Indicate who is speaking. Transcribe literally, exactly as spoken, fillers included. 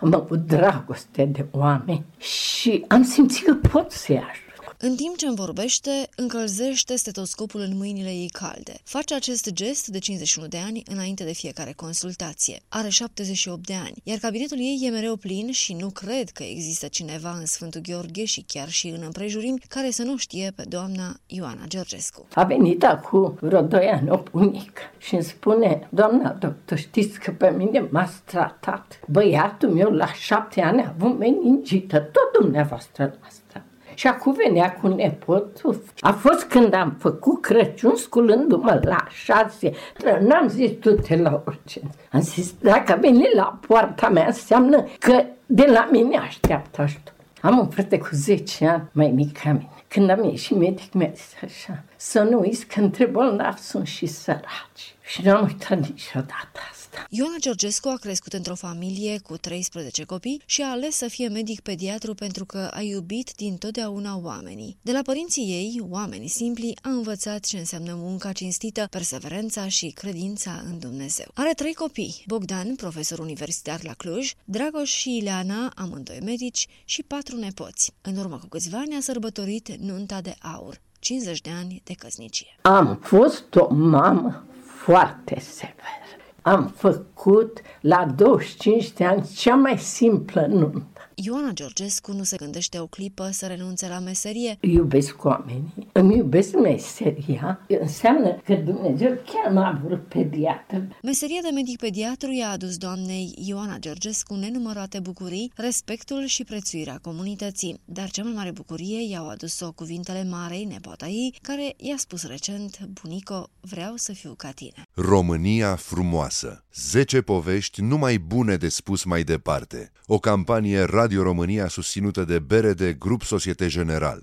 Speaker 1: am avut dragoste de oameni și am simțit că pot să-i ajut.
Speaker 2: În timp ce îmi vorbește, încălzește stetoscopul în mâinile ei calde. Face acest gest de cincizeci și unu de ani înainte de fiecare consultație. Are șaptezeci și opt de ani, iar cabinetul ei e mereu plin și nu cred că există cineva în Sfântul Gheorghe și chiar și în împrejurimi care să nu știe pe doamna Ioana Georgescu.
Speaker 1: A venit acum vreo doi ani o bunică și îmi spune: doamna doctor, știți că pe mine m-ați tratat. Băiatul meu la șapte ani a avut meningită, tot dumneavoastră la asta. Și acum venea cu nepotul. A fost când am făcut Crăciun sculându-mă la șase. N-am zis du-te la urgență. Am zis, dacă veni la poarta mea, înseamnă că de la mine așteaptă ajutor. Am un frate cu zece ani, mai mic ca mine. Când am ieșit, medic mi-a zis așa: să nu uiți că între bolnavi sunt și săraci. Și nu am uitat niciodată asta.
Speaker 2: Ioana Georgescu a crescut într-o familie cu treisprezece copii și a ales să fie medic pediatru pentru că a iubit dintotdeauna oamenii. De la părinții ei, oamenii simpli, a învățat ce înseamnă munca cinstită, perseverența și credința în Dumnezeu. Are trei copii: Bogdan, profesor universitar la Cluj, Dragoș și Ileana, amândoi medici, și patru nepoți. În urmă cu câțiva ani a sărbătorit nunta de aur, cincizeci de ani de căsnicie.
Speaker 1: Am fost o mamă foarte severă. Am făcut la douăzeci și cinci de ani cea mai simplă nuntă.
Speaker 2: Ioana Georgescu nu se gândește o clipă să renunțe la meserie.
Speaker 1: Iubesc oamenii, îmi iubesc meseria, înseamnă că Dumnezeu chiar m-a vrut pediatru.
Speaker 2: Meseria de medic pediatru i-a adus doamnei Ioana Georgescu nenumărate bucurii, respectul și prețuirea comunității. Dar cea mai mare bucurie i-au adus-o cuvintele Marei, nepoata ei, care i-a spus recent: bunico, vreau să fiu ca tine.
Speaker 3: România frumoasă. zece povești numai bune de spus mai departe. O campanie Radio România susținută de B R D Grup Societe General.